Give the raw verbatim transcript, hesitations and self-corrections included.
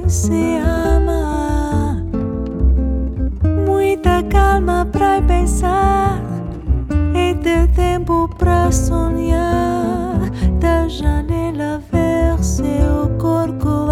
se ama. Muita calma pra pensar e ter tempo pra sonhar. Da janela ver seu